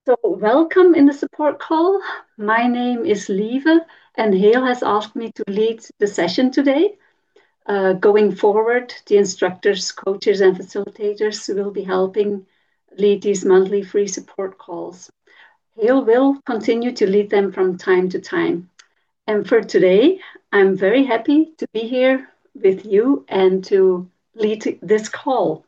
So, welcome in the support call. My name is Lieve, and Hale has asked me to lead the session today. Going forward, the instructors, coaches, and facilitators will be helping lead these monthly free support calls. Hale will continue to lead them from time to time. And for today, I'm very happy to be here with you and to lead this call.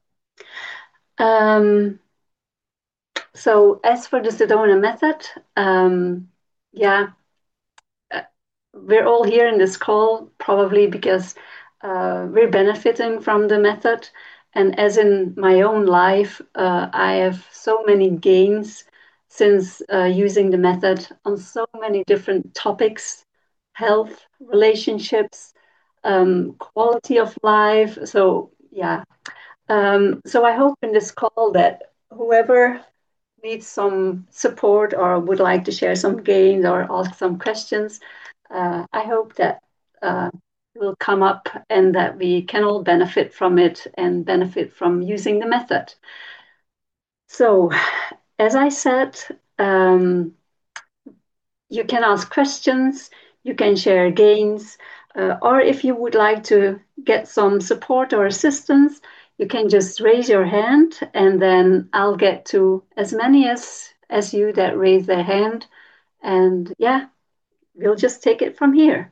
Um, so, as for the Sedona method, yeah, uh, we're all here in this call probably because we're benefiting from the method. And as in my own life, I have so many gains since using the method on so many different topics: health, relationships, quality of life. So, yeah. So, I hope in this call that whoever needs some support or would like to share some gains or ask some questions, I hope that uh, will come up and that we can all benefit from it and benefit from using the method. So, as I said, um, you can ask questions, you can share gains, or if you would like to get some support or assistance, you can just raise your hand and then I'll get to as many as you that raise their hand. And yeah, we'll just take it from here.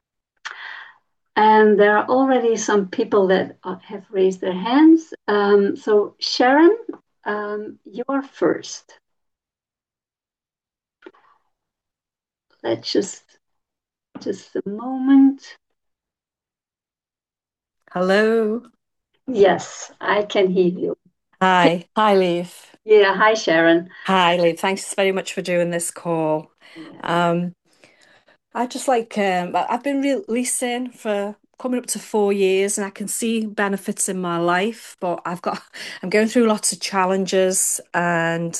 And there are already some people that have raised their hands. So Sharon, you're first. Let's just a moment. Hello. Yes, I can hear you. Hi. Hi, Leif. Yeah, hi Sharon. Hi, Leif. Thanks very much for doing this call. Yeah. Um, I've been releasing for coming up to 4 years and I can see benefits in my life, but I'm going through lots of challenges and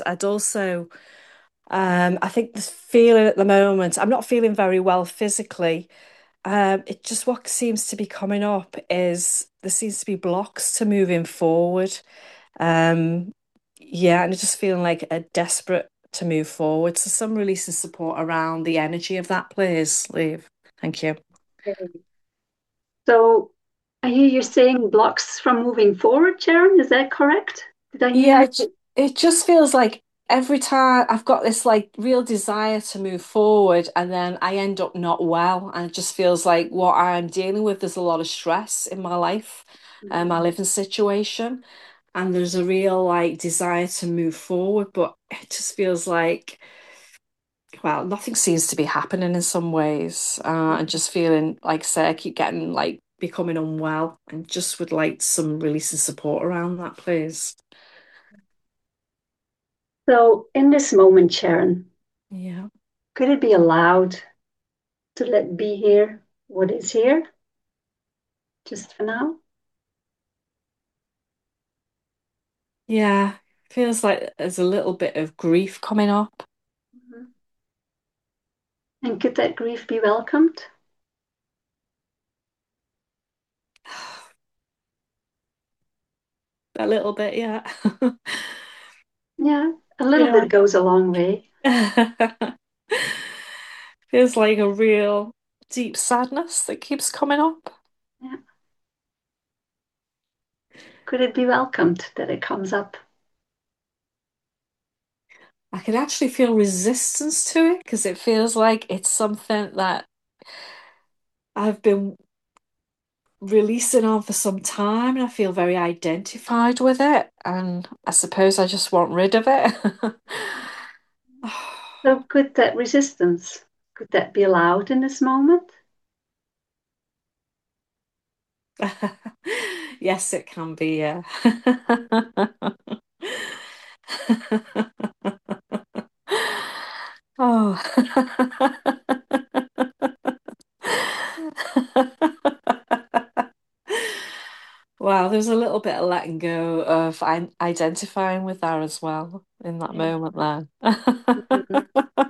I think this feeling at the moment, I'm not feeling very well physically. It just what seems to be coming up is there seems to be blocks to moving forward. Um, yeah, and just feeling like a desperate to move forward. So some releasing support around the energy of that, please, Leave. Thank you. Okay. So I hear you saying blocks from moving forward, Sharon. Is that correct? Did I hear Yeah, you? it just feels like every time I've got this like real desire to move forward and then I end up not well. And it just feels like what I'm dealing with, there's a lot of stress in my life, my Mhm. living situation. And there's a real like desire to move forward, but it just feels like well, nothing seems to be happening in some ways. And just feeling, like I say, I keep getting like becoming unwell and just would like some release and support around that, please. So in this moment, Sharon, Yeah. could it be allowed to let be here what is here just for now? Yeah. Feels like there's a little bit of grief coming up. Mhm. And could that grief be welcomed? A little bit, yeah. Yeah, a little Yeah. bit goes a long way. Feels like a real deep sadness that keeps coming up. Yeah. Could it be welcomed that it comes up? I can actually feel resistance to it because it feels like it's something that I've been releasing on for some time and I feel very identified with it. And I suppose I just want rid of it. So could that resistance, could that be allowed in this moment? Yes, it can be, yeah. Oh. Wow, there's a little bit of letting go of identifying with that as well in that Yeah. moment there. Mhm.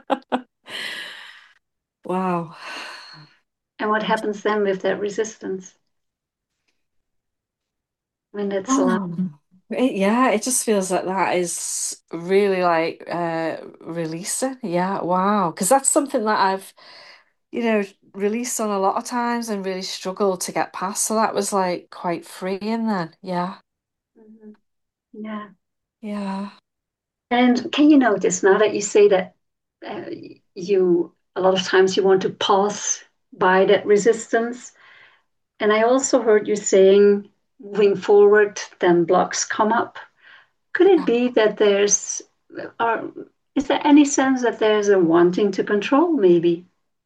Wow. And what happens then with that resistance when it's allowed? Oh. Yeah, it just feels like that is really like releasing. Yeah, wow. Because that's something that I've, you know, released on a lot of times and really struggled to get past. So that was like quite freeing then. Yeah. Mhm. Yeah. Yeah. And can you notice now that you say that uh, you a lot of times you want to pass by that resistance? And I also heard you saying moving forward, then blocks come up. Could it be that or is there any sense that there's a wanting to control, maybe?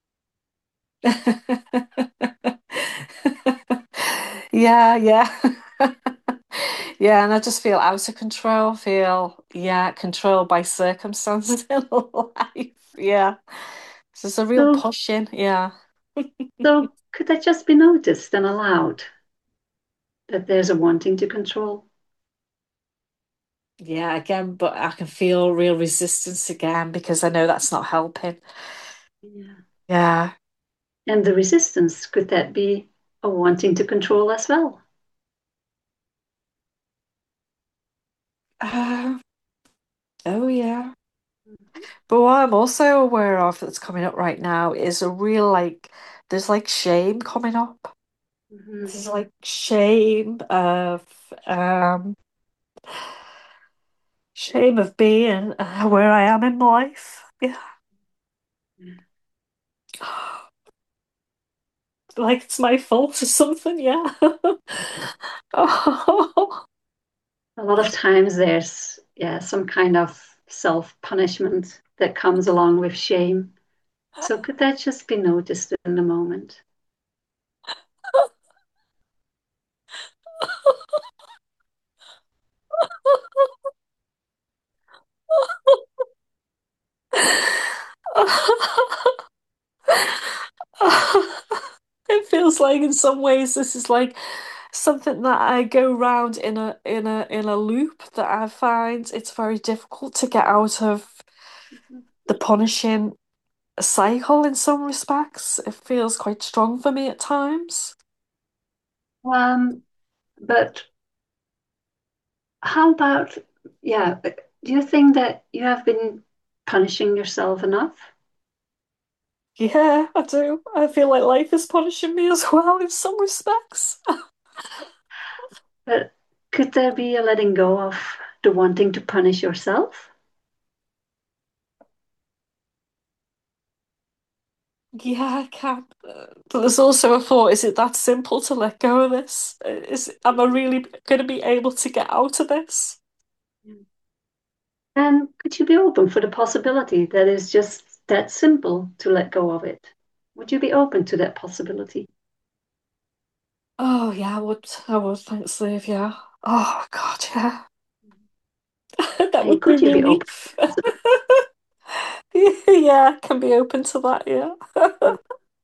Yeah, yeah. Yeah, and I just feel out of control, feel, yeah, controlled by circumstances in life. Yeah. So it's a real So, pushing, yeah. so could that just be noticed and allowed that there's a wanting to control? Yeah, again, but I can feel real resistance again because I know that's not helping. Yeah. Yeah. And the resistance, could that be a wanting to control as well? Uh, oh, yeah. But what I'm also aware of that's coming up right now is a real like, there's like shame coming up. Mhm. There's like shame of, um, shame of being where I am in life. Yeah. Like it's my fault or something. Yeah. Oh. A lot of times there's, yeah, some kind of self-punishment that comes along with shame. So could that just be noticed in the moment? It feels like in some ways this is like something that I go round in a loop that I find it's very difficult to get out of the punishing cycle in some respects. It feels quite strong for me at times. Um, but how about, yeah, do you think that you have been punishing yourself enough? Yeah, I do. I feel like life is punishing me as well in some respects. But could there be a letting go of the wanting to punish yourself? Yeah, I can. But there's also a thought, is it that simple to let go of this? Am I really going to be able to get out of this? And could you be open for the possibility that it's just that simple to let go of it? Would you be open to that possibility? Oh, yeah, I would. I would, thanks, Liv, yeah. Oh, God, yeah. That And would be could you be open relief. to the Yeah, can be open to that, yeah. possibility?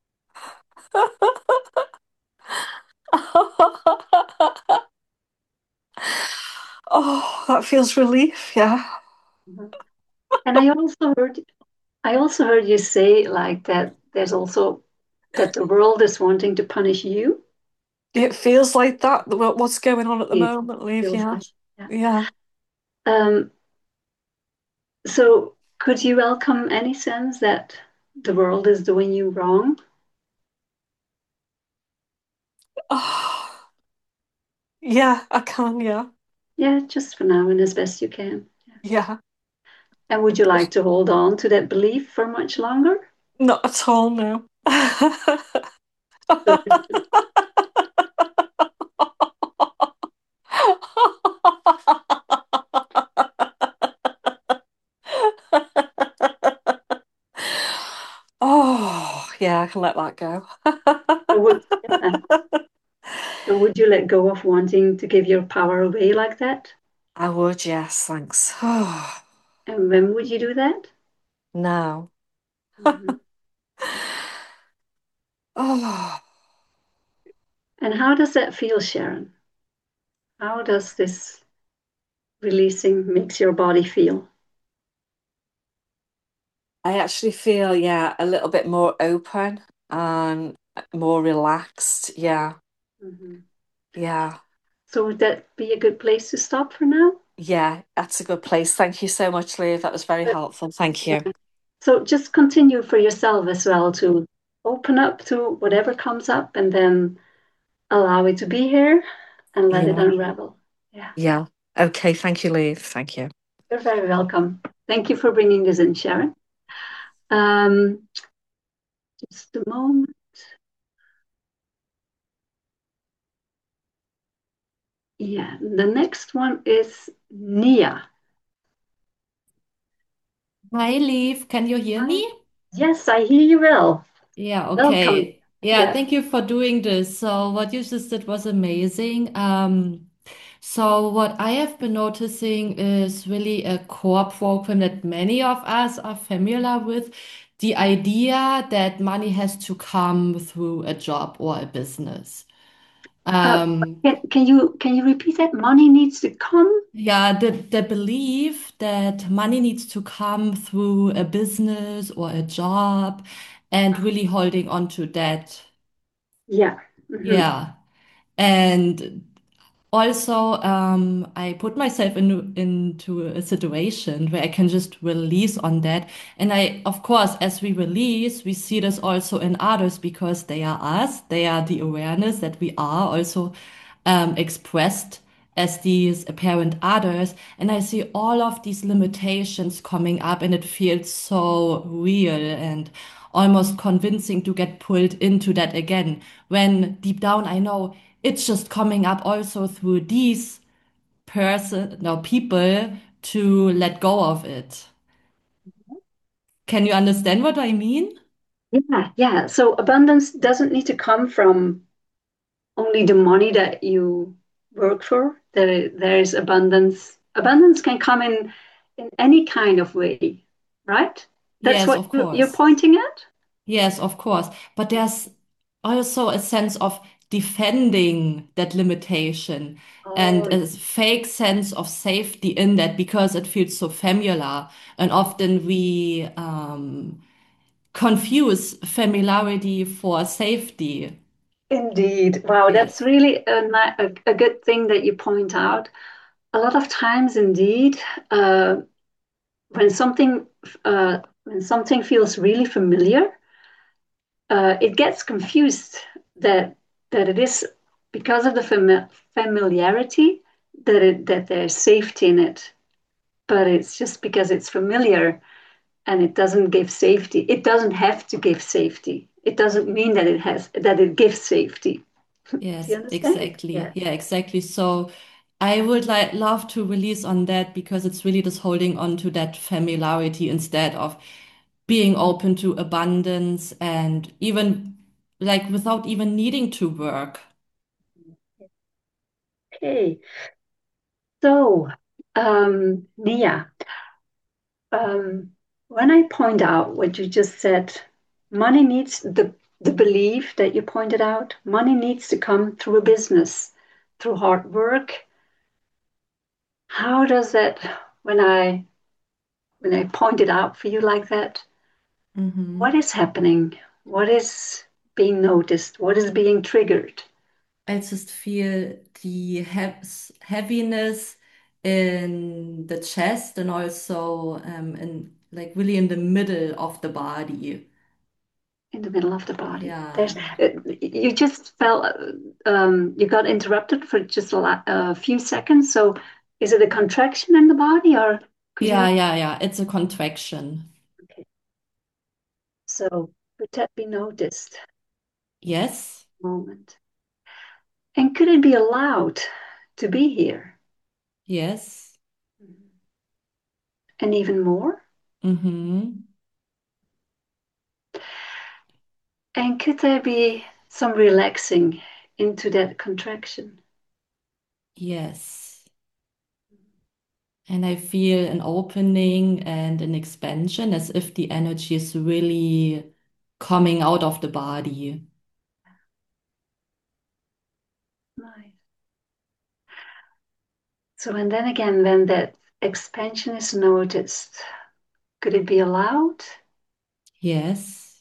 Oh, that feels relief, yeah. Mhm. And I also heard you say like that there's also that the world is wanting to punish you. It feels like that, what's going on at the It moment, Liv, feels yeah. like, yeah. Yeah. Um, so could you welcome any sense that the world is doing you wrong? Oh, yeah, I can, yeah. Yeah, just for now and as best you can. Yeah. And would you like to hold on to that belief for much longer? Not at all, no. So Oh, yeah, I can let that go. yeah. So would you let go of wanting to give your power away like that? I would, yes, thanks. Oh, And when would you do that? no. Mhm. Oh, And how does that feel, Sharon? How does this releasing makes your body feel? I actually feel, yeah, a little bit more open and more relaxed. Yeah, Mhm. yeah. So would that be a good place to stop for now? Yeah, that's a good place. Thank you so much, Liv. That was very But, helpful. Thank you. yeah. So just continue for yourself as well to open up to whatever comes up and then allow it to be here and let it Yeah. unravel. Yeah, Yeah. Okay. Thank you, Liv. Thank you. you're very welcome. Thank you for bringing this in, Sharon. Um, just a moment. Yeah, the next one is Nia. Hi, Leaf. Can you hear Hi. me? Yes, I hear you well. Yeah, Welcome. okay. Yeah, Yeah. thank you for doing this. So, what you just did was amazing. So what I have been noticing is really a core problem that many of us are familiar with, the idea that money has to come through a job or a business. Uh, Um, can you repeat that? Money needs to come. Yeah, the belief that money needs to come through a business or a job and really holding on to that. Yeah. Hmm. Yeah. And also, I put myself into a situation where I can just release on that. And of course, as we release, we see this also in others because they are us. They are the awareness that we are also expressed as these apparent others. And I see all of these limitations coming up, and it feels so real and almost convincing to get pulled into that again. When deep down I know it's just coming up also through these no people to let go of it. Can you understand what I mean? Yeah, yeah. So abundance doesn't need to come from only the money that you work for. There's abundance. Abundance can come in any kind of way, right? That's Yes, what of you're course. pointing at? Yes, of course. But there's also a sense of defending that limitation and Oh, a fake sense of safety in that because it feels so familiar. And often we confuse familiarity for safety. indeed. Wow, that's Yes. really a good thing that you point out. A lot of times, indeed, uh, when something when something feels really familiar, it gets confused that it is because of the familiarity that there's safety in it, but it's just because it's familiar and it doesn't give safety. It doesn't have to give safety. It doesn't mean that it gives safety. Do you Yes, understand? exactly. Yeah. Yeah, exactly. So I would like love to release on that because it's really just holding on to that familiarity instead of being open to abundance and even like without even needing to work. Okay. So, Nia, um, when I point out what you just said, money needs the belief that you pointed out, money needs to come through a business, through hard work. How does that, when I point it out for you like that, what Hmm. is happening? What is being noticed? What is being triggered I just feel the heaviness in the chest and also in like really in the middle of the body. in the middle of the body? Yeah. You just felt, you got interrupted for just a few seconds. So, is it a contraction in the body, or could you? Yeah. It's a contraction. Okay, so could that be noticed? Yes. Moment. And could it be allowed to be here? Yes. And even more? Mm-hmm. And could there be some relaxing into that contraction? Yes. And I feel an opening and an expansion as if the energy is really coming out of the body. Nice. So, and then again, when that expansion is noticed, could it be allowed? Yes.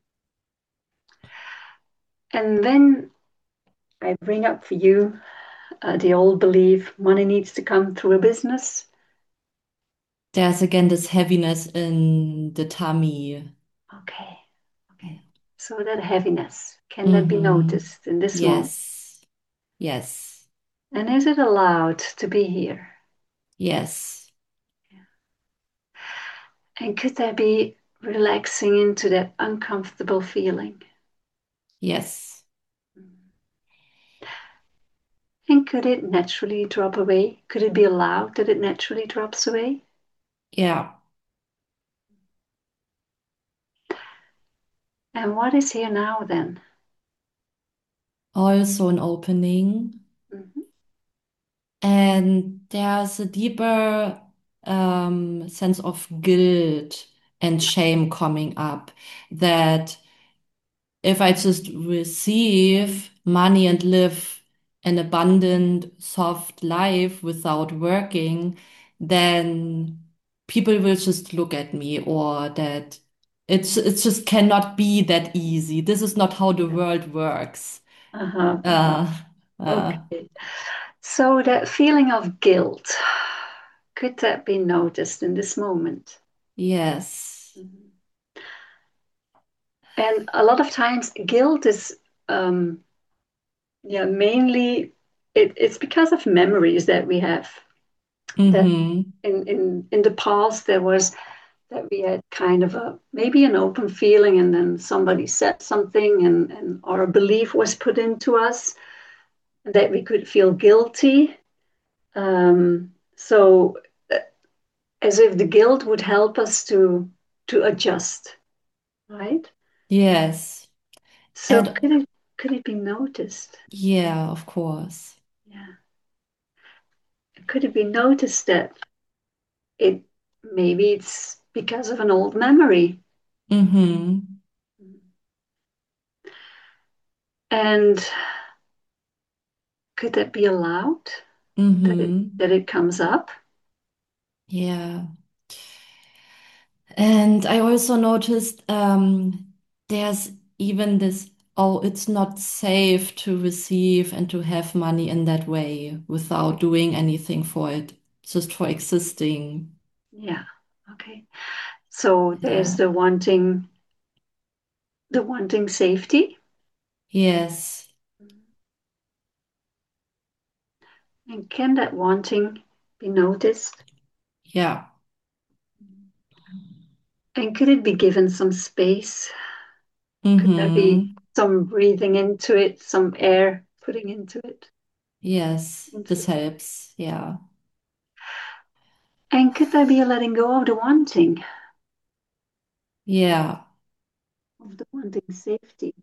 And then I bring up for you the old belief money needs to come through a business? There's again this heaviness in the tummy. Okay, okay. Yeah. So that heaviness, can that be Mm-hmm. noticed in this moment? Yes. Yes. And is it allowed to be here? Yes. And could there be relaxing into that uncomfortable feeling? Yes. And could it naturally drop away? Could it be allowed that it naturally drops away? Yeah. And what is here now then? Also an opening. Mhm. And there's a deeper sense of guilt and shame coming up that if I just receive money and live an abundant, soft life without working, then people will just look at me or that it just cannot be that easy. This is not how the world works. Uh-huh, uh-huh. Uh, uh, Okay. So that feeling of guilt, could that be noticed in this moment? yes. Mhm. And a lot of times, guilt is, yeah, mainly it's because of memories that we have. That Mm-hmm. in the past there was that we had kind of a maybe an open feeling, and then somebody said something, and our belief was put into us that we could feel guilty. So as if the guilt would help us to adjust, right? Yes. So And could it be noticed? yeah, of course. Yeah. Could it be noticed that it maybe it's because of an old memory? Mm-hmm. And could that be allowed Mm-hmm. that it comes up? Yeah. And I also noticed there's even this, oh, it's not safe to receive and to have money in that way without doing anything for it, just for existing. Yeah. Okay. So there's Yeah. the wanting safety. Yes. And can that wanting be noticed? Yeah. And could it be given some space? Could there be Mm-hmm. some breathing into it, some air putting into it? Yes. Into This it? helps. Yeah. And could there be a letting go of the wanting, Yeah. of the wanting safety?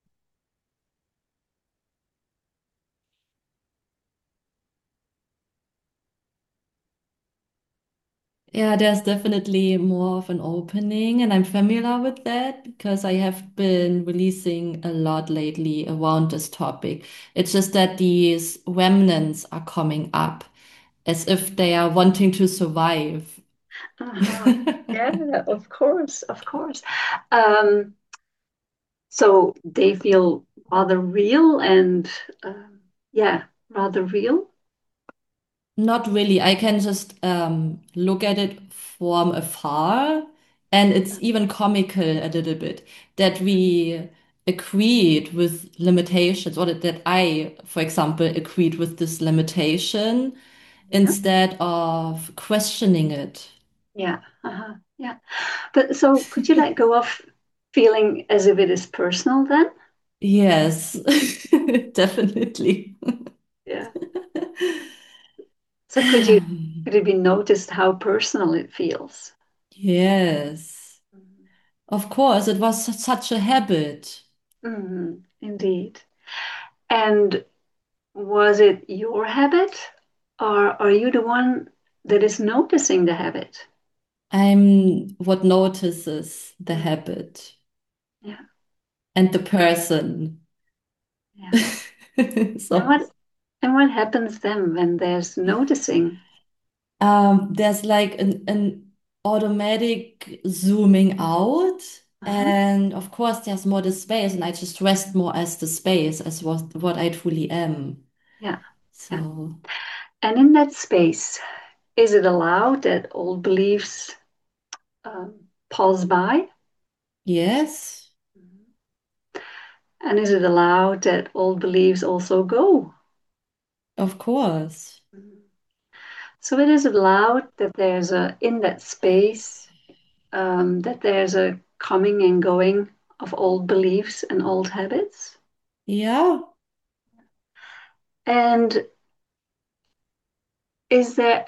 Yeah, there's definitely more of an opening, and I'm familiar with that because I have been releasing a lot lately around this topic. It's just that these remnants are coming up as if they are wanting to survive. Uh-huh. Yeah, of course, of course. Um, so they feel rather real and yeah, rather real. Not really. I can just look at it from afar, and it's even comical a little bit that we agreed with limitations, or that I, for example, agreed with this limitation Yeah, instead of questioning it. yeah, uh-huh. Yeah. But so could you let go of feeling as if it is personal then? Yes, definitely. Yeah. So could it be noticed how personal it feels? Yes, of course, it was such a habit. Indeed. And was it your habit, or are you the one that is noticing the habit? I'm what notices the Mm, habit yeah, and the person. yeah. And So what happens then when there's noticing? there's like an automatic zooming out. Uh-huh. And of course, there's more the space, and I just rest more as the space, as what I truly am. Yeah. Yeah. So, And in that space, is it allowed that old beliefs pass by? yes, And is it allowed that old beliefs also go? of course. So it is allowed that there's in that space, that there's a coming and going of old beliefs and old habits. Yeah, And is there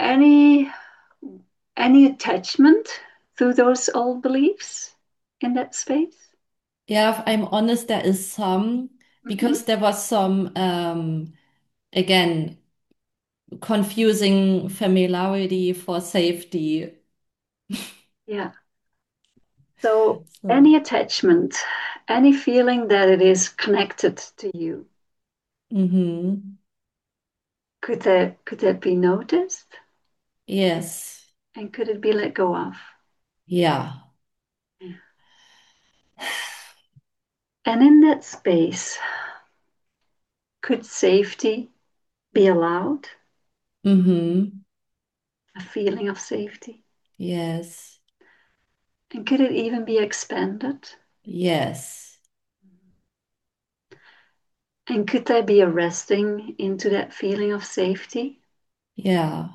any attachment to those old beliefs in that space? yeah, if I'm honest, there is some Hmm. because there was some again confusing familiarity for safety. Yeah. So So, any attachment, any feeling that it is connected to you, mm-hmm. could that be noticed? Yes, And could it be let go of? yeah, Yeah. And in that space, could safety be allowed? mm-hmm. A feeling of safety? Yes, And could it even be expanded? yes, And could there be a resting into that feeling of safety? yeah,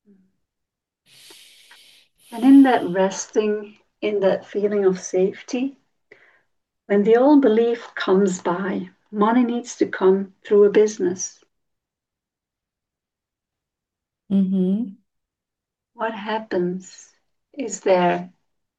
And in that resting, in that feeling of safety, when the old belief comes by, money needs to come through a business. mm-hmm. What happens is there,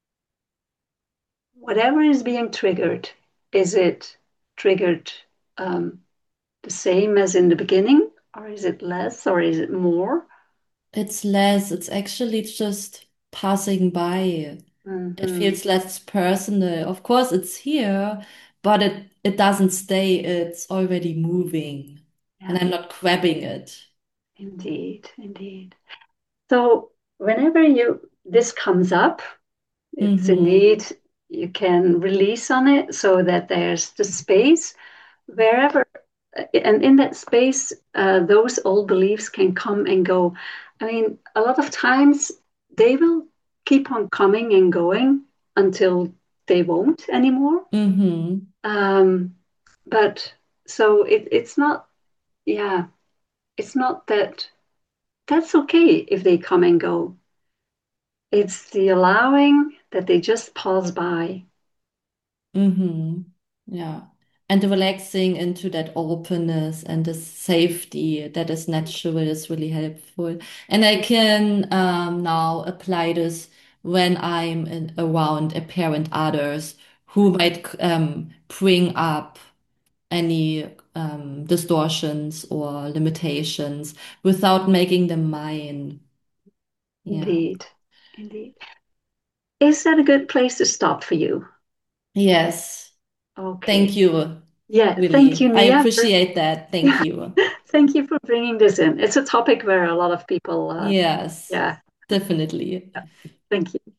whatever is being triggered, is it triggered um, the same as in the beginning, or is it less, or is it more? It's less, it's actually just passing by. It Mm-hmm. feels less personal. Of course, it's here, but it doesn't stay. It's already moving, and Yeah, I'm not grabbing it. indeed, indeed. So whenever this comes up, it's Mm-hmm. indeed you can release on it so that there's the space wherever, and in that space, those old beliefs can come and go. I mean, a lot of times they will keep on coming and going until they won't anymore. Mm-hmm. Um, but so it's not, yeah, it's not that that's okay if they come and go. It's the allowing that they just pass by. Mm-hmm. Yeah. And relaxing into that openness and the safety that is natural is really helpful. And I can now apply this when around apparent others who might bring up any distortions or limitations without making them mine. Yeah. Indeed, indeed. Is that a good place to stop for you? Yes. Okay. Thank you. Yeah, thank you, Really. I Nia. appreciate that. Thank you. Thank you for bringing this in. It's a topic where a lot of people, Yes, yeah, definitely. thank you.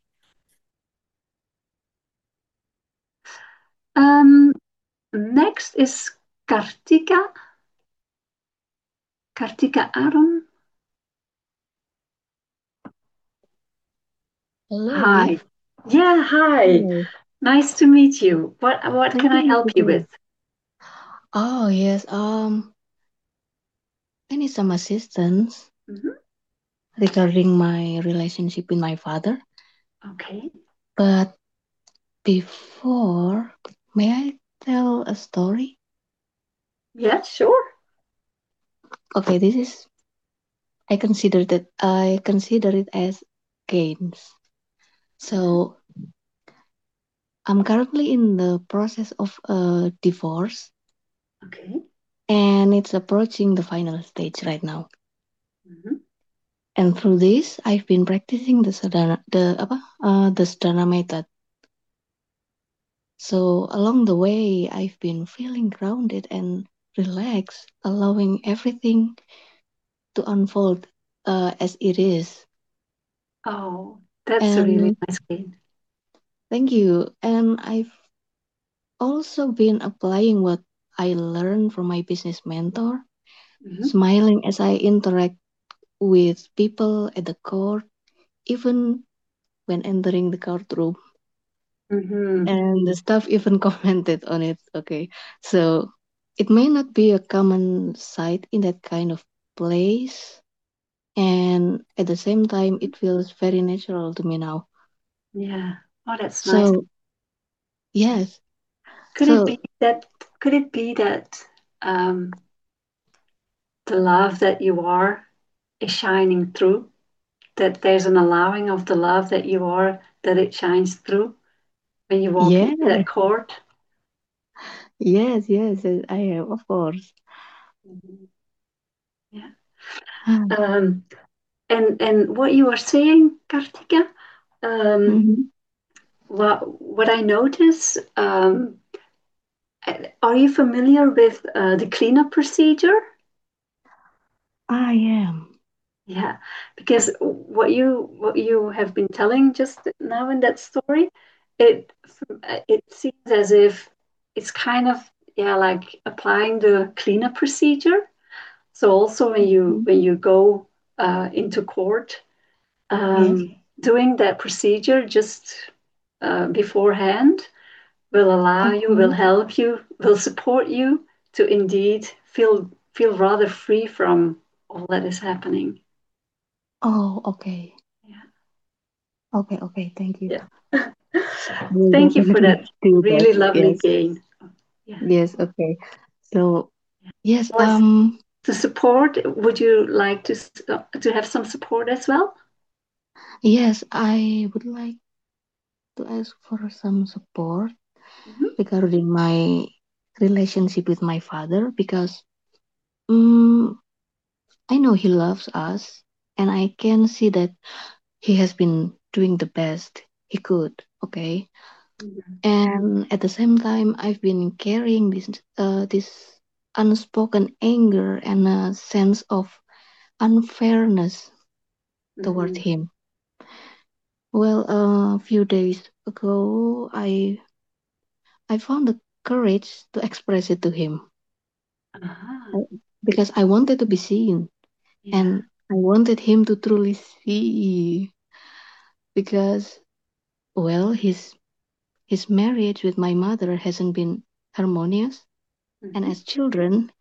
Um, Next is Kartika, Kartika Aron. Hello, Nia. Hi. Yeah, hi. Hello. Nice to meet you. What Nice can to I meet help you you too. with? Oh, yes. I need some assistance Mhm. regarding my relationship with my father. Okay. But before, may I tell a story? Yeah, sure. Okay, this is I consider it as games. Mhm. So I'm currently in the process of a divorce Okay. and it's approaching the final stage right now. Mhm. And through this, I've been practicing the Sadhana method. So along the way, I've been feeling grounded and relaxed, allowing everything to unfold as it is. Oh, that's a really And nice game. thank you. And I've also been applying what I learned from my business mentor smiling as I interact with people at the court, even when entering the courtroom. Mm-hmm. And the staff even commented on it. Okay, so it may not be a common sight in that kind of place, and at the same time, it feels very natural to me now. Yeah. Oh, that's nice. So yes, Could it so be that, could it be that the love that you are is shining through? That there's an allowing of the love that you are, that it shines through when you walk yeah, into that court? yes, I am, of course. Mhm. Yeah. Um, and what you were saying, Kartika, um, Mhm. what I notice, are you familiar with the cleanup procedure? I am. Yeah, because what you have been telling just now in that story, it it seems as if it's kind of, yeah, like applying the cleanup procedure. So also Mhm. when you go into court, Yes. doing that procedure just beforehand will allow you, will Okay. help you, will support you to indeed feel rather free from all that is happening. Oh, okay. Yeah. Okay. Thank you. Yeah. We'll Thank you for that definitely do that. really lovely Yes. gain. Yeah. Yes. Okay. So yes. Was the support? Would you like to have some support as well? Yes. I would like to ask for some support Mhm. regarding my relationship with my father because um, I know he loves us, and I can see that he has been doing the best he could. Okay. Mhm. And at the same time, I've been carrying this unspoken anger and a sense of unfairness toward Mhm. him. Well, a few days ago, I found the courage to express it to him Ah, uh, because I wanted to be seen yeah. and I wanted him to truly see because well, his marriage with my mother hasn't been harmonious, and Mhm. as children,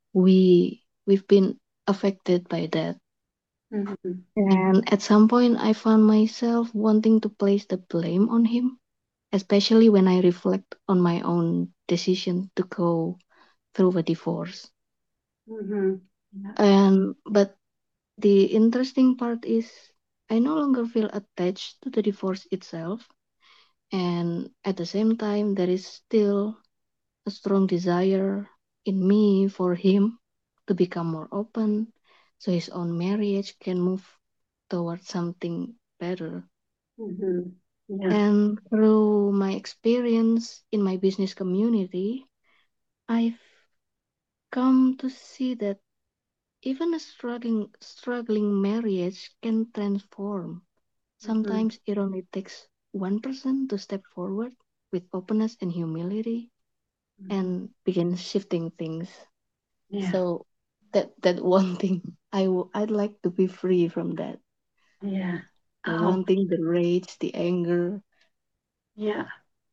we've been affected by that. Mhm. And at some point, I found myself wanting to place the blame on him, especially when I reflect on my own decision to go through a divorce. Mhm. Yeah. And but the interesting part is I no longer feel attached to the divorce itself, and at the same time, there is still a strong desire in me for him to become more open so his own marriage can move towards something better. Mhm. Yeah. And through my experience in my business community, I've come to see that even a struggling marriage can transform. Mhm. Sometimes it only takes one person to step forward with openness and humility Mhm. and begin shifting things. Yeah. So that one thing I'd like to be free from that. Yeah. The Oh, wanting, the rage, the anger. yeah.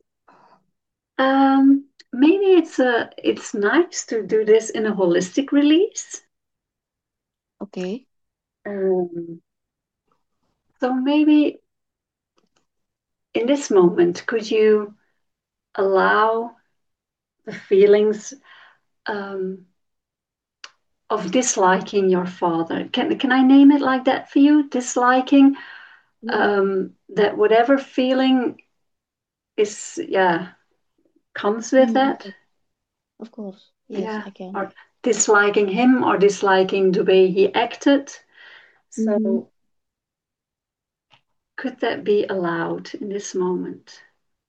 Maybe it's nice to do this in a holistic release. Okay. Um, so maybe in this moment, could you allow the feelings um, of disliking your father? Can I name it like that for you? Disliking, Yes. that whatever feeling is, yeah, comes with Mm, that. okay. Of course. Yes, Yeah, I can. or disliking him or disliking the way he acted. Mm-hmm. So could that be allowed in this moment?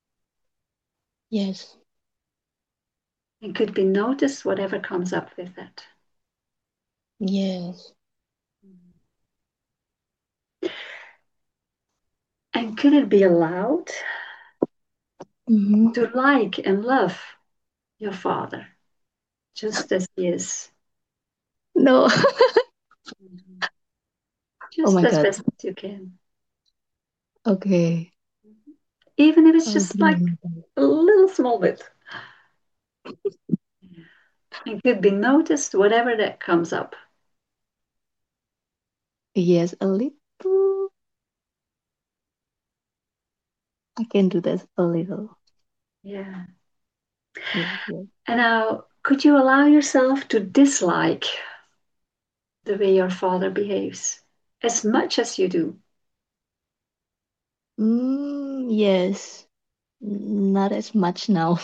Yes. It could be noticed, whatever comes up with it. Yes. And could it be allowed Mm-hmm. to like and love your father just as he is? No. Mhm. Oh Just my as God. best as you can. Okay. Mhm. Even if it's Oh, just like gimana dong? a little small bit. Yeah. It could be noticed, whatever that comes up. Yes, a little. I can do that a little. Yeah. Yes, yes. And now, could you allow yourself to dislike the way your father behaves as much as you do? Yes. Not as much now.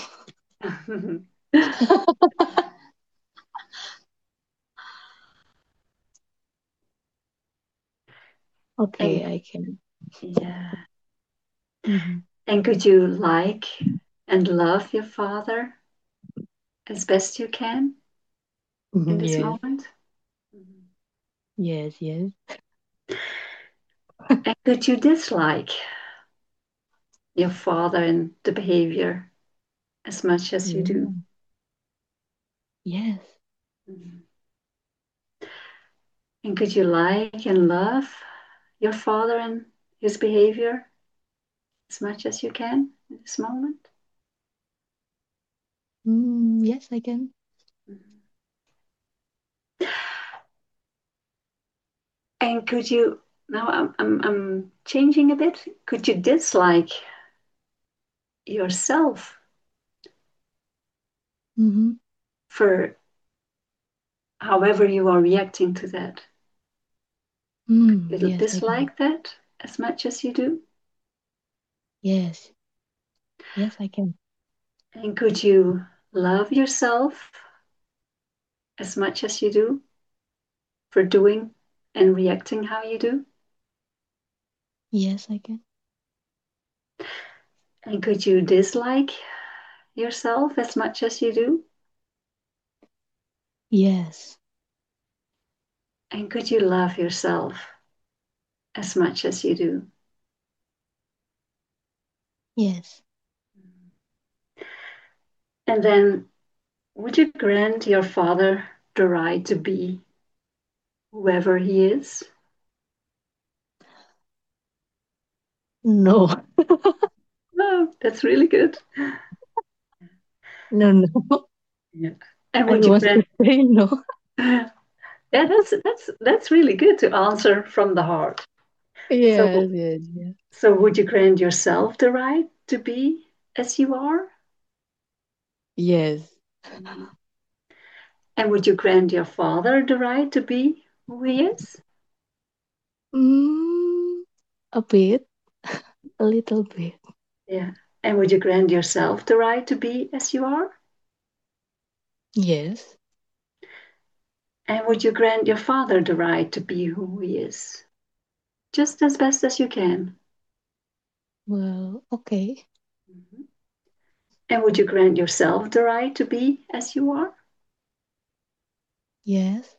And Okay, I can. yeah. Mhm. And could you like and love your father as best you can in this Yes, moment? Mhm. yes, yes. And could you dislike your father and the behavior as much as you do? Yeah. Yes, Mhm. And could you like and love your father and his behavior as much as you can in this moment? yes, I can. Mhm. And could you, now I'm changing a bit, could you dislike yourself Mm-hmm. for however you are reacting to that? Little Yes, I can. dislike that as much as you do? Yes, yes, I can. And could you love yourself as much as you do for doing and reacting how you do? Yes, I can. And could you dislike yourself as much as you do? Yes, And could you love yourself as much as you do? yes. And then, would you grant your father the right to be whoever he is? No, Oh, that's really good. no, no. Yeah. And I would you want to grant? say no. Yeah, that's really good to answer from the heart. So, Yes, yes, yes. so would you grant yourself the right to be as you are? Yes. Mhm. And would you grant your father the right to be who he is? Mm, a bit, a little bit. Yeah. And would you grant yourself the right to be as you are? Yes. And would you grant your father the right to be who he is? Just as best as you can. Well, okay. Mhm. And would you grant yourself the right to be as you are? Yes.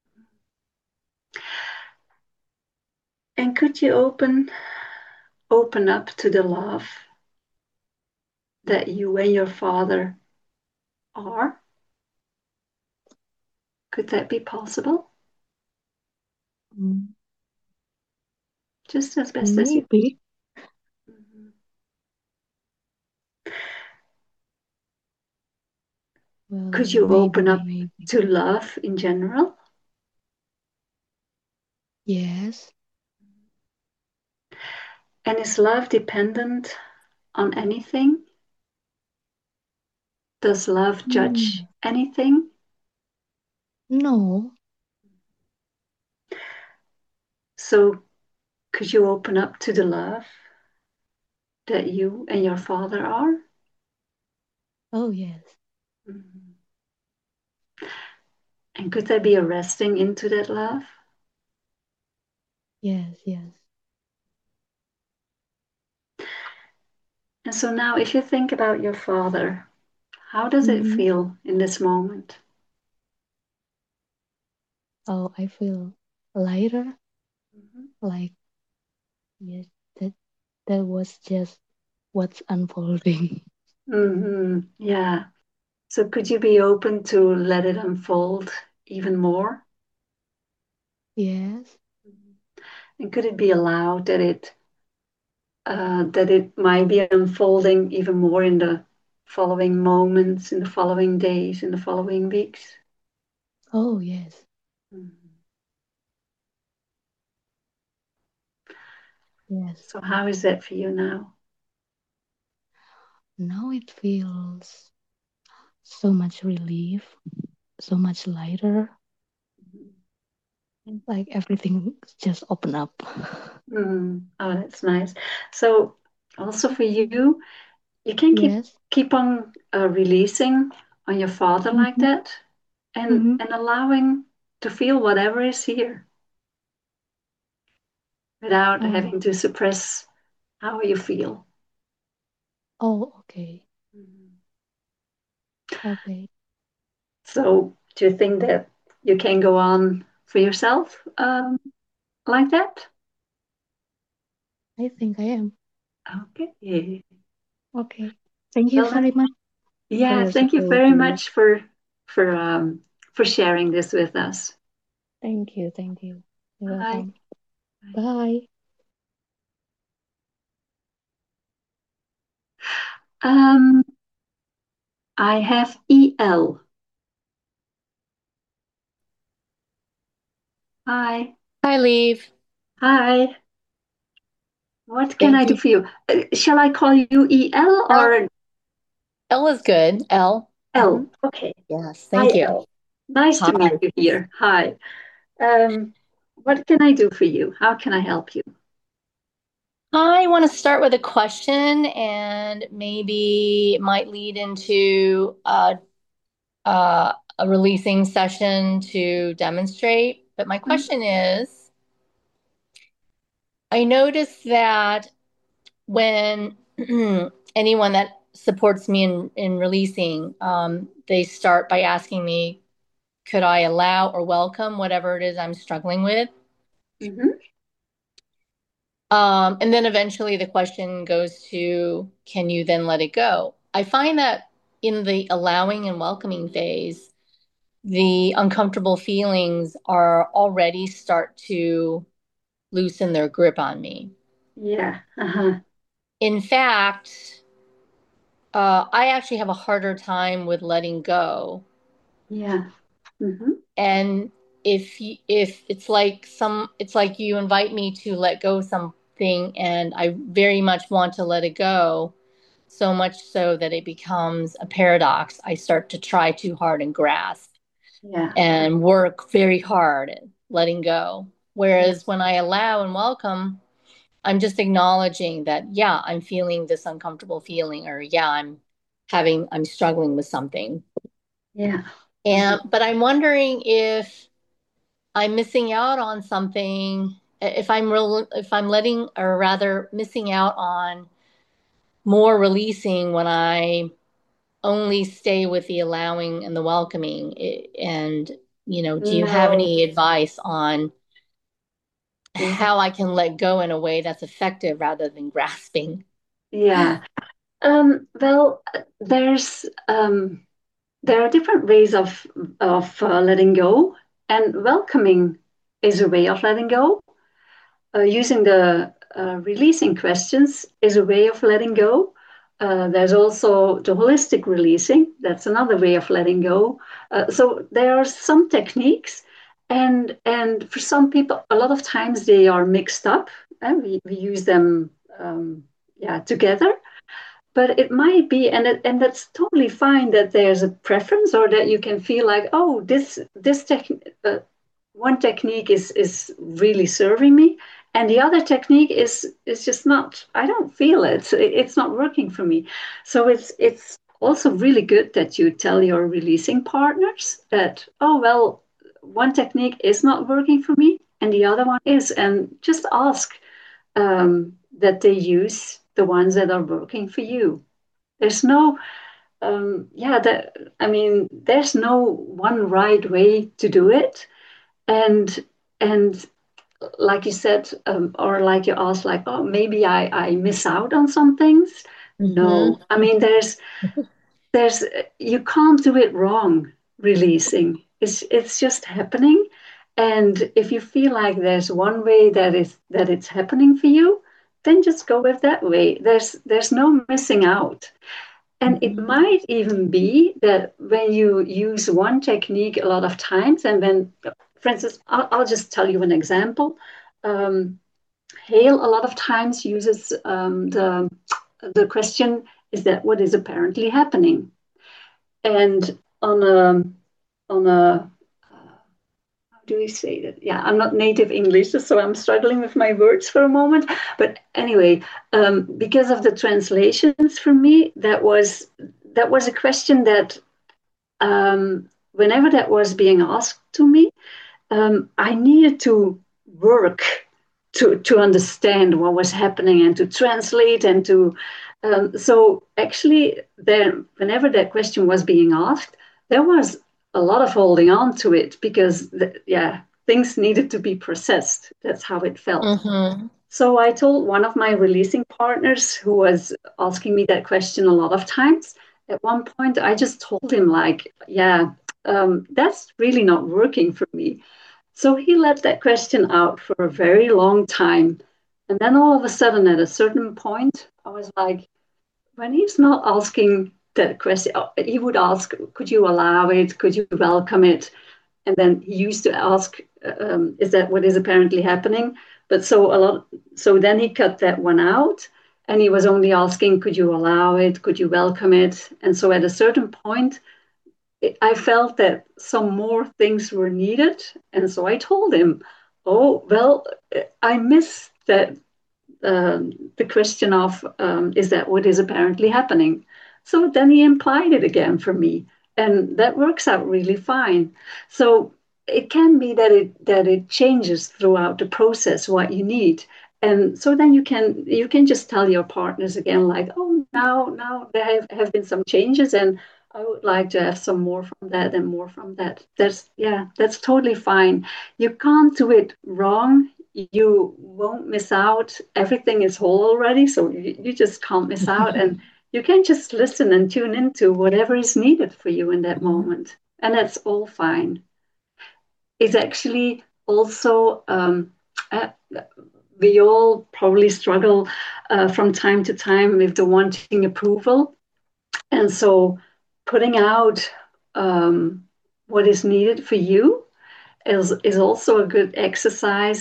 And could you open up to the love that you and your father are? Could that be possible? Mm, Just as best as you. maybe. Mhm. Well, Could you maybe, open up maybe. to love in general? Yes. And is love dependent on anything? Does love judge Mm, anything? no. So could you open up to the love that you and your father are? Oh, yes. Mhm. And could there be a resting into that love? Yes, yes. And so now, if you think about your father, how does it Mm-hmm. feel in this moment? Oh, I feel lighter. Mhm. Like, yes, that that was just what's unfolding. Yeah. So could you be open to let it unfold even more? Yes. And could it be allowed that it might be unfolding even more in the following moments, in the following days, in the following weeks? Oh, yes. Mhm. Yes. So how is that for you now? Now it feels so much relief, so much lighter. Mhm. Like everything just open up. Oh, that's nice. So also for you, you can Yes. keep on releasing on your father like Mm-hmm. that, and Mm-hmm. allowing to feel whatever is here without Oh, having to suppress how you feel. oh, okay. Mhm. Okay. So do you think that you can go on for yourself like that? I think I am. Okay. Okay. Thank you Well very then, much for yeah, your thank you support, very Julie. much for sharing this with us. Thank you. Thank you. You're Bye. welcome. Bye. Um, I have EL. Hi. Hi, Leave. Hi. What can I Thank do you. for you? Shall I call you EL L. or L is good. L. L? Okay. Yes, Hi, thank you. L. Nice to meet Hi. you here. Hi. What can I do for you? How can I help you? I want to start with a question, and maybe it might lead into a releasing session to demonstrate. But my Mhm. question is, I noticed that when anyone that supports me in releasing, they start by asking me, could I allow or welcome whatever it is I'm struggling with? Mhm. And then eventually the question goes to, can you then let it go? I find that in the allowing and welcoming phase, the uncomfortable feelings are already start to loosen their grip on me. Yeah. Uh-huh. In fact, I actually have a harder time with letting go. Yeah. Mhm. And if it's like you invite me to let go something and I very much want to let it go, so much so that it becomes a paradox. I start to try too hard and grasp Yeah. and work very hard at letting go. Yeah. Whereas when I allow and welcome, I'm just acknowledging that, yeah, I'm feeling this uncomfortable feeling, or yeah, I'm struggling with something. Yeah. Mhm. And but I'm wondering if I'm missing out on something, if I'm letting, or rather missing out on more releasing when I only stay with the allowing and the welcoming. And, do you have No. any advice on Yeah. how I can let go in a way that's effective rather than grasping? Yeah. Well, there are different ways of letting go, and welcoming is a way of letting go. Using the releasing questions is a way of letting go. There's also the holistic releasing. That's another way of letting go. So there are some techniques, and for some people, a lot of times they are mixed up. And we use them, yeah, together. But it might be, and that's totally fine that there's a preference, or that you can feel like, oh, this one technique is really serving me, and the other technique is just not. I don't feel it. It's not working for me. So it's also really good that you tell your releasing partners that, oh well, one technique is not working for me, and the other one is, and just ask that they use the ones that are working for you. There's no, yeah, that, I mean, there's no one right way to do it. And, and like you said, or like you asked, like, oh, maybe I miss out on some things. Hmm. No, I mean, there's, you can't do it wrong, releasing. It's just happening. And if you feel like there's one way that it's happening for you, then just go with that way. There's no missing out. And it Mhm. might even be that when you use one technique a lot of times, and then, for instance, I'll just tell you an example. Um, Hale a lot of times uses the question, is that what is apparently happening? And on a how do we say that? Yeah, I'm not native English, so I'm struggling with my words for a moment. But anyway, because of the translations for me, that was a question that whenever that was being asked to me, I needed to work to understand what was happening and to translate and to. So actually, then whenever that question was being asked, there was a lot of holding on to it because yeah, things needed to be processed. That's how it felt. Mm-hmm. So I told one of my releasing partners who was asking me that question a lot of times. At one point, I just told him like, yeah, that's really not working for me. So he let that question out for a very long time. And then all of a sudden, at a certain point, I was like, when he's not asking that question, he would ask, could you allow it? Could you welcome it? And then he used to ask, is that what is apparently happening? But so then he cut that one out and he was only asking, could you allow it? Could you welcome it? And so at a certain point, I felt that some more things were needed. And so I told him, oh, well, I miss that the question of is that what is apparently happening? So then he implied it again for me. And that works out really fine. So it can be that it changes throughout the process what you need. And so then you can just tell your partners again, like, oh, now there have been some changes and I would like to have some more from that and more from that. That's totally fine. You can't do it wrong. You won't miss out. Everything is whole already, so you just can't miss out. And you can just listen and tune into whatever is needed for you in that moment. And that's all fine. It's actually also, uh, we all probably struggle from time to time with the wanting approval. And so putting out what is needed for you is also a good exercise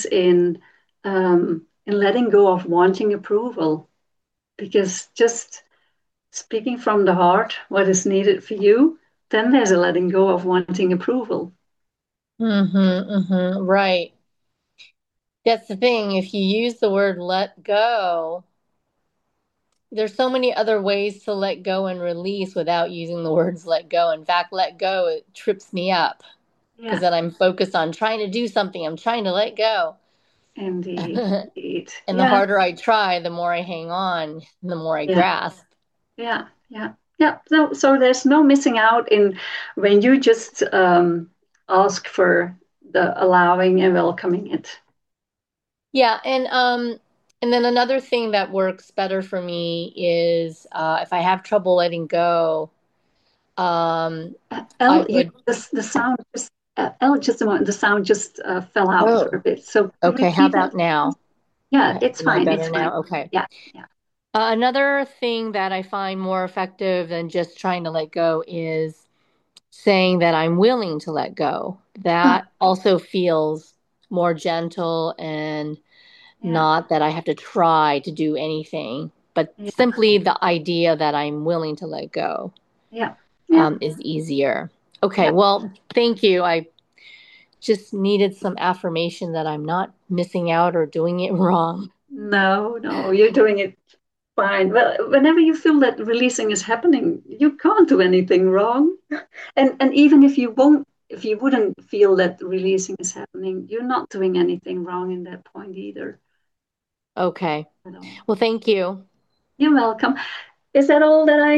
in letting go of wanting approval because just speaking from the heart what is needed for you, then there's a letting go of wanting approval. Mm-hmm. Mm-hmm. Right. That's the thing. If you use the word let go, there's so many other ways to let go and release without using the words let go. In fact, let go, it trips me up because Yeah, then I'm focused on trying to do something. I'm trying to let go. indeed, And indeed. the Yeah, harder I try, the more I hang on, the more I yeah, grasp. yeah, yeah, yeah. So there's no missing out in when you just ask for the allowing and welcoming it. Yeah, and then another thing that works better for me is if I have trouble letting go, um, I El, would. the sound just El, just a moment. The sound just fell out for a Oh, bit. So okay. How repeat that. about now? Yeah, it's Am I fine. better It's fine. now? Okay. Yeah, yeah, Another thing that I find more effective than just trying to let go is saying that I'm willing to let go. huh, That also feels more gentle and yeah, not that I have to try to do anything, but yeah, simply the idea that I'm willing to let go yeah, yeah, is easier. Okay, yeah. well, thank you. I just needed some affirmation that I'm not missing out or doing it wrong. No, no, you're doing it fine. Well, whenever you feel that releasing is happening, you can't do anything wrong. And even if you wouldn't feel that releasing is happening, you're not doing anything wrong in that point either Okay. at all. Well, thank you. You're welcome. Is that all that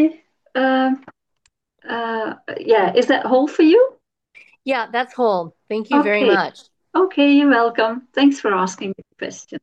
yeah, is that whole for you? Yeah, that's whole. Thank you very Okay. much. Okay, you're welcome. Thanks for asking the question.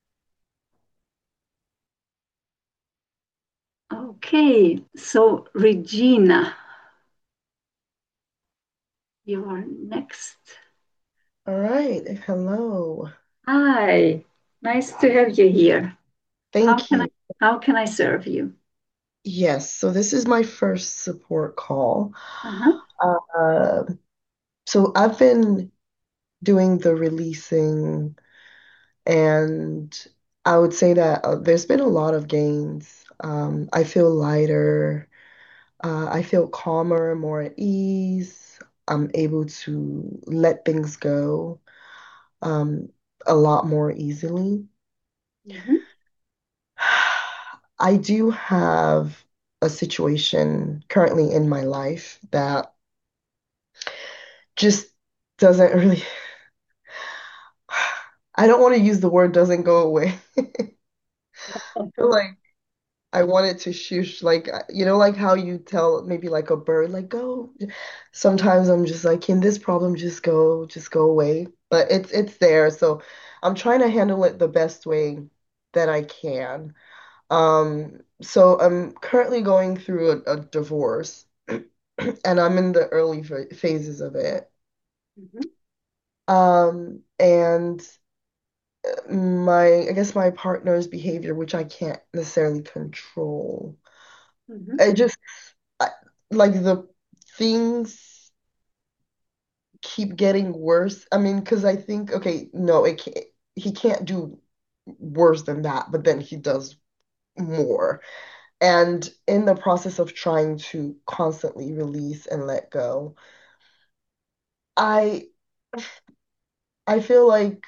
Okay, so Regina, you are next. All right. Hello. Hi, nice to have you here. How Thank can I you. how can I serve you? Yes, so this is my first support call. Uh-huh. Uh, so I've been doing the releasing, and I would say that there's been a lot of gains. I feel lighter. I feel calmer, more at ease. I'm able to let things go um, a lot more easily. Mhm. I do have a situation currently in my life that just doesn't really, I don't want to use the word doesn't go away. Feel like I want it to shush, like, like how you tell maybe like a bird, like, go. Sometimes I'm just like, can this problem just go away? But it's there, so I'm trying to handle it the best way that I can. So I'm currently going through a divorce, and I'm in the early phases of it. Mhm. And I guess my partner's behavior, which I can't necessarily control, Mhm. I just I, like the things keep getting worse. I mean, because I think, okay, no, he can't do worse than that, but then he does more. And in the process of trying to constantly release and let go, I I feel like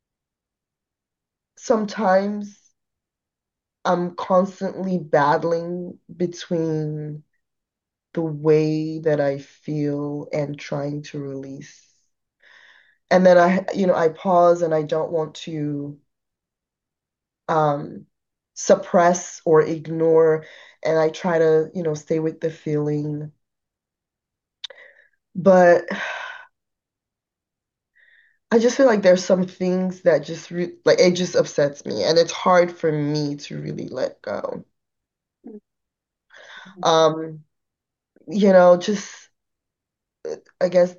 sometimes I'm constantly battling between the way that I feel and trying to release. And then I pause and I don't want to um suppress or ignore, and I try to, stay with the feeling. But I just feel like there's some things that just re like it just upsets me, and it's hard for me to really let go. Um, just I guess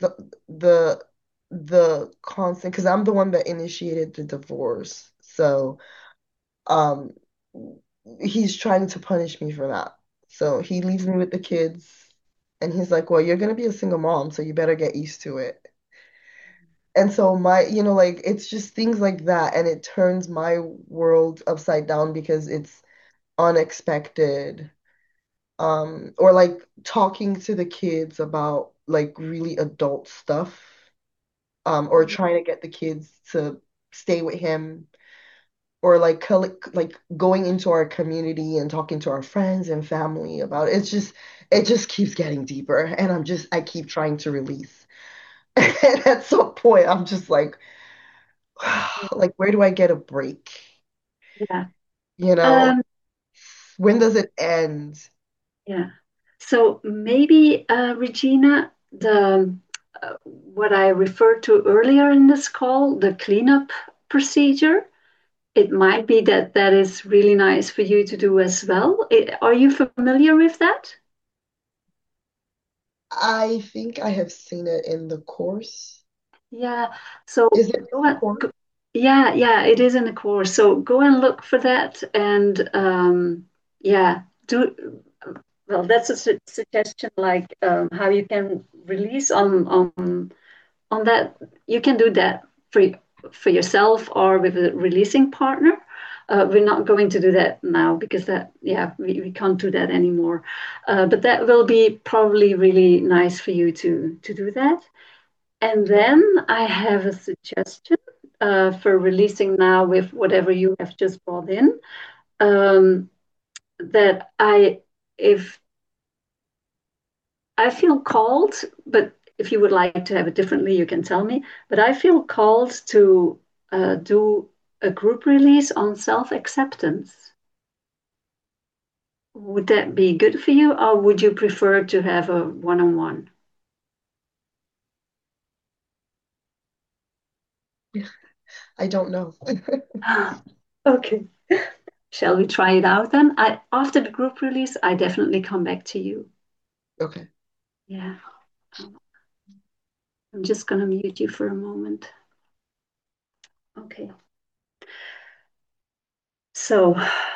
the constant, because I'm the one that initiated the divorce. So um he's trying to punish me for that. So he leaves me with the kids, and he's like, "Well, you're gonna be a single mom, so you better get used to it." And so like it's just things like that, and it turns my world upside down because it's unexpected. Or like talking to the kids about like really adult stuff, or trying to get the kids to stay with him, or like like going into our community and talking to our friends and family about it. It just keeps getting deeper, and I keep trying to release. And at some point, I'm just like, like, where do I get a break? Yeah. You know, Um, when does it end? yeah. So maybe, Regina, the what I referred to earlier in this call, the cleanup procedure, it might be that that is really nice for you to do as well. Are you familiar with that? I think I have seen it in the course. Yeah. So Is it in go the and course? yeah, yeah, it is in the course. So go and look for that, and yeah, do well. That's a suggestion, like how you can release on that. You can do that for yourself or with a releasing partner. We're not going to do that now because that, yeah, we can't do that anymore. But that will be probably really nice for you to do that. And then I have a suggestion for releasing now with whatever you have just brought in. Um, that if I feel called, but if you would like to have it differently, you can tell me. But I feel called to do a group release on self-acceptance. Would that be good for you, or would you prefer to have a one-on-one? I don't know. Okay. Shall we try it out then? After the group release, I definitely come back to you. Okay. Yeah. I'm just gonna mute you for a moment. Okay. So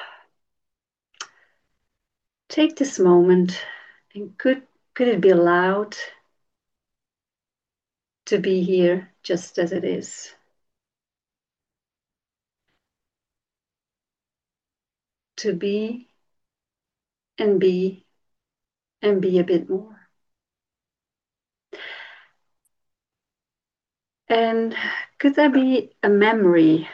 take this moment and could it be allowed to be here just as it is? To be and be and be a bit more. And could there be a memory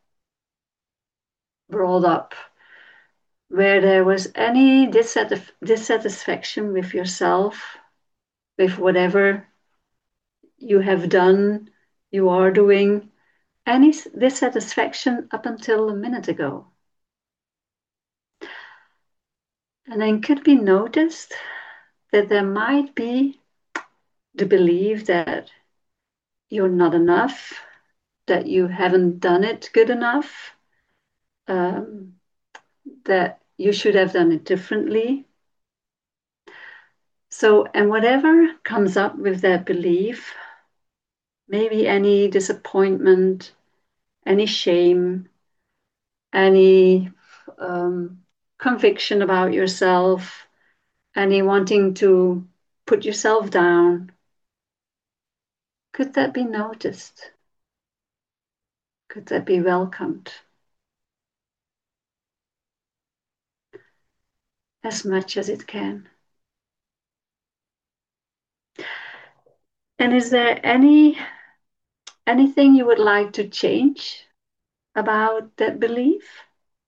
brought up where there was any dissatisfaction with yourself, with whatever you have done, you are doing, any dissatisfaction up until a minute ago? And then could be noticed that there might be the belief that you're not enough, that you haven't done it good enough, um, that you should have done it differently. So, and whatever comes up with that belief, maybe any disappointment, any shame, any conviction about yourself, any wanting to put yourself down, could that be noticed? Could that be welcomed as much as it can? And is there anything you would like to change about that belief?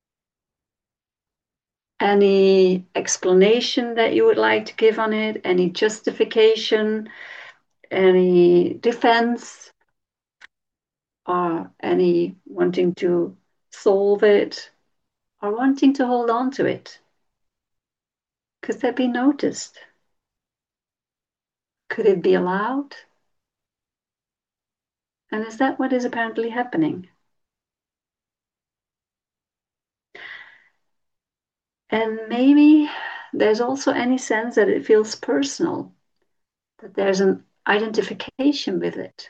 Any explanation that you would like to give on it? Any justification? Any defense? Or any wanting to solve it? Or wanting to hold on to it? Could that be noticed? Could it be allowed? And is that what is apparently happening? And maybe there's also any sense that it feels personal, that there's an identification with it.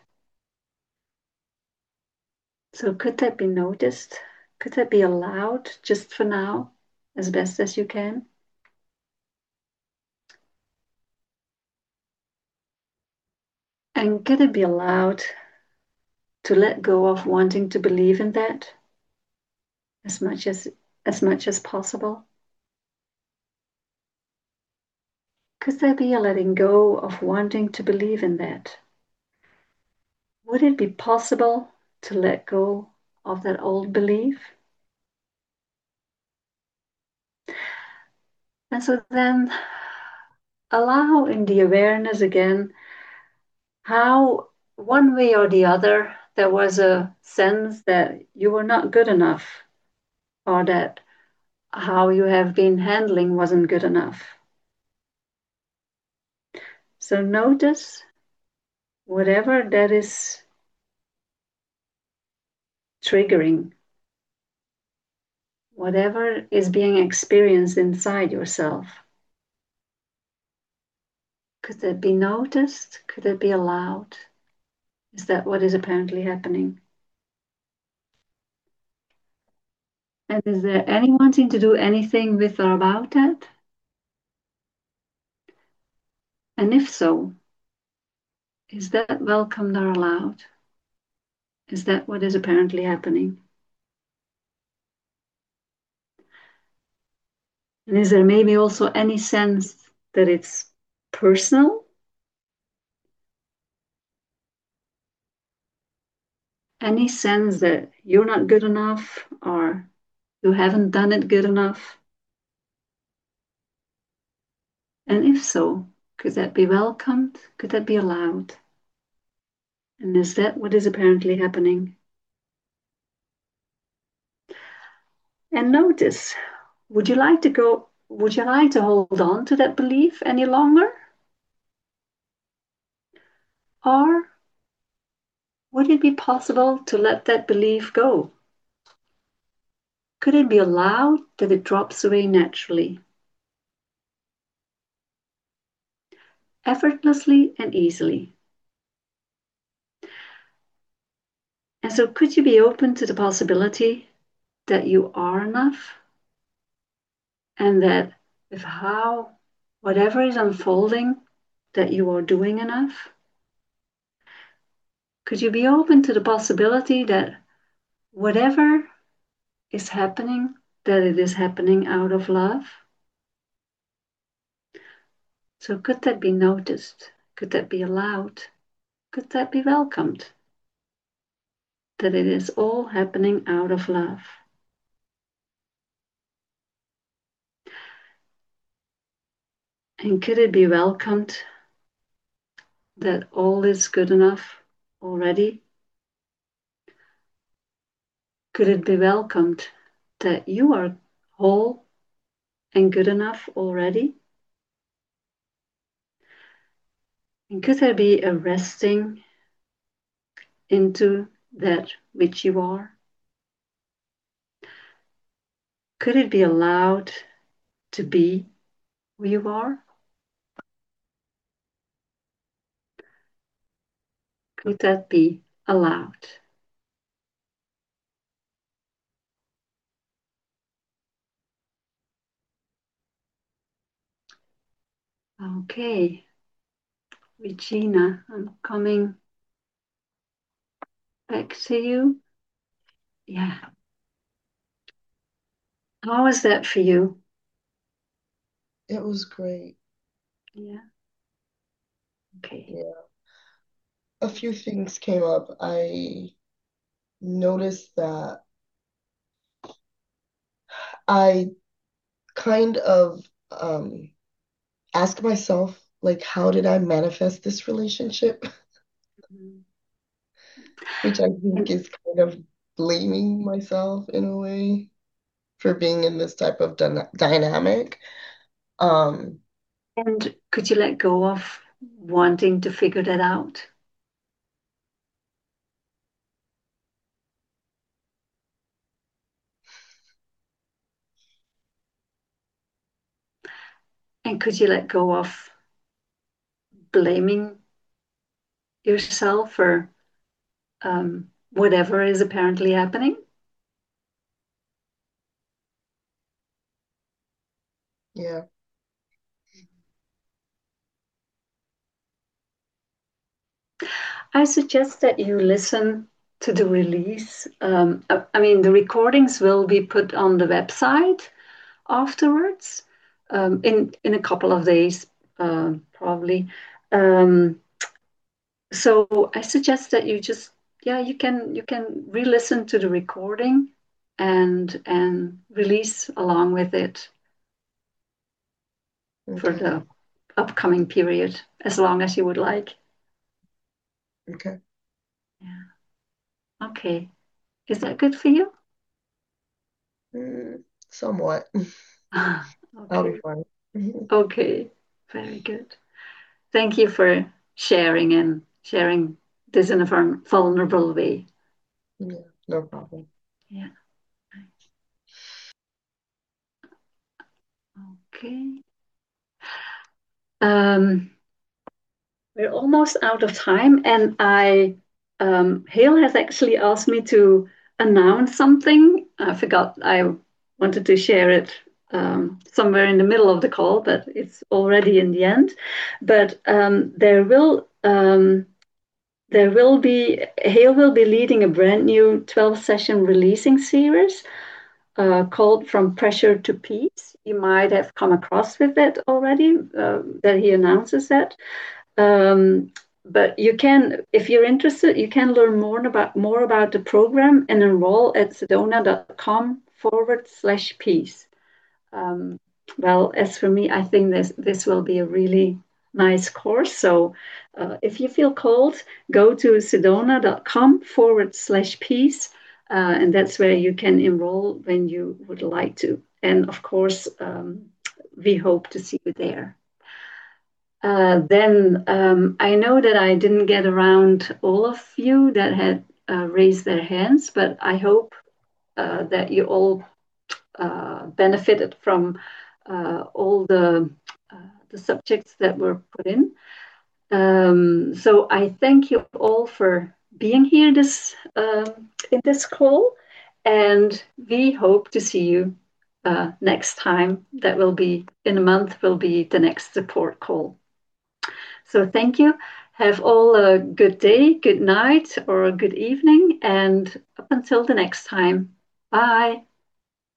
So could that be noticed? Could that be allowed just for now, as best as you can? And could it be allowed to let go of wanting to believe in that as much as possible? Could there be a letting go of wanting to believe in that? Would it be possible to let go of that old belief? And so then allow in the awareness again how, one way or the other, there was a sense that you were not good enough, or that how you have been handling wasn't good enough. So notice whatever that is triggering, whatever is being experienced inside yourself. Could that be noticed? Could it be allowed? Is that what is apparently happening? And is there any wanting to do anything with or about that? And if so, is that welcomed or allowed? Is that what is apparently happening? And is there maybe also any sense that it's personal? Any sense that you're not good enough or you haven't done it good enough? And if so, could that be welcomed? Could that be allowed? And is that what is apparently happening? And notice, would you like to hold on to that belief any longer? Or would it be possible to let that belief go? Could it be allowed that it drops away naturally, effortlessly and easily? And so, could you be open to the possibility that you are enough and that with how whatever is unfolding, that you are doing enough? Could you be open to the possibility that whatever is happening, that it is happening out of love? So, could that be noticed? Could that be allowed? Could that be welcomed? That it is all happening out of love. And could it be welcomed that all is good enough already? Could it be welcomed that you are whole and good enough already? And could there be a resting into that which you are? Could it be allowed to be who you are? Could that be allowed? Okay, Regina, I'm coming back to you. Yeah. How was that for you? It was great. Yeah. Okay. Yeah. A few things came up. I noticed that I kind of ask myself, like, how did I manifest this relationship? Mhm. Which I think And, is kind of blaming myself in a way for being in this type of dynamic. Um, and could you let go of wanting to figure that out? And could you let go of blaming yourself for whatever is apparently happening? yeah, I suggest that you listen to the release. I mean, the recordings will be put on the website afterwards in a couple of days, probably. Um, so I suggest that you just yeah you can re-listen to the recording and release along with it for okay, the upcoming period as long as you would like. okay. Yeah. Okay. Is that good for you? Somewhat. I'll be Okay. fine. Okay. Very good. Thank you for sharing this in a vulnerable way. Yeah, no problem. Yeah. Okay. Um, we're almost out of time, and Hale has actually asked me to announce something. I forgot I wanted to share it somewhere in the middle of the call, but it's already in the end. But there will be Hale will be leading a brand new 12-session releasing series called From Pressure to Peace. You might have come across with that already, that he announces that. Um, but you can, if you're interested, you can learn more about the program and enroll at sedona.com/peace. Um, well, as for me, I think this will be a really nice course. So if you feel called, go to sedona.com/peace, and that's where you can enroll when you would like to. And of course, we hope to see you there. Then I know that I didn't get around all of you that had raised their hands, but I hope that you all benefited from all the subjects that were put in. So I thank you all for being here in this call, and we hope to see you next time. That will be in a month. Will be the next support call. So thank you. Have all a good day, good night, or a good evening, and up until the next time. Bye.